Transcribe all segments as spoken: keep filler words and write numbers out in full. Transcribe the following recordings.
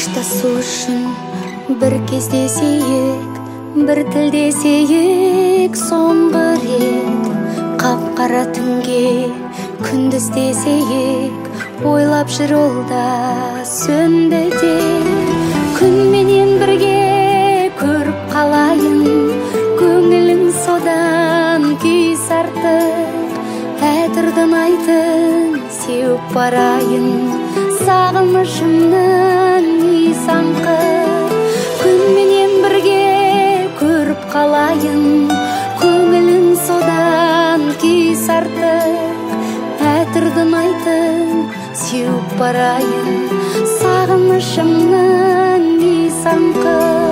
қоштасу үшін бір кездесейік, бір тілдесейік соңғы рет. Қап-қара түнге күндіз десейік, ойлап жүр ол да сөнді де. Күнменен бірге көріп қалайын, көңілің содан күйс артық. Әтірдің айтын сеуіп барайын, сағынышымның иіс аңқып. Күнменен бірге көріп қалайын, көңілің содан күйс артық. Әтірдің айтын сеуіп барайын, сағынышымның иіс аңқып.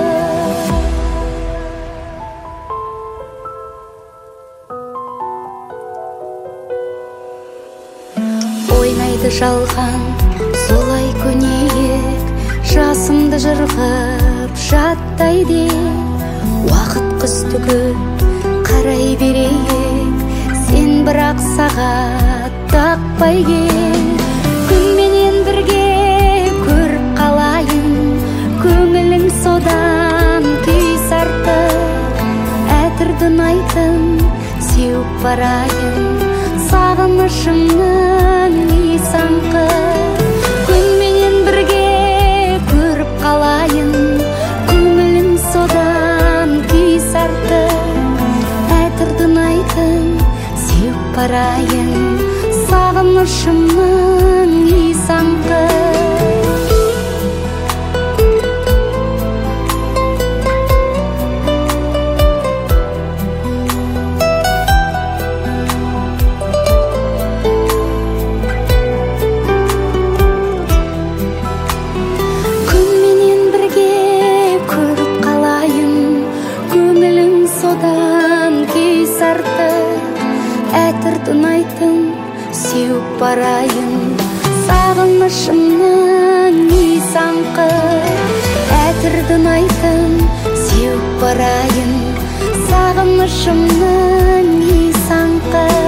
Ойнайды жалған, солай көнейік, жасымды жырғып жаттайды. Уақыт қыз түгіл қарай берейік, сен бірақ сағат тақпай кел. Күнменен бірге көріп қалайын, көңілің содан күйс артық. Әтірдің айтын сеуіп барайын, сағынышымның иіс аңқып. Күнменен бірге көріп қалайын, көңілім содан күйс артық. Әтірдің айтын сеуіп барайын, сағынышымның иіс аңқып. Әтірдің айтын сеуіп барайын, сағынышымның иіс аңқып. Әтірдің айтын сеуіп барайын, сағынышымның иіс аңқып.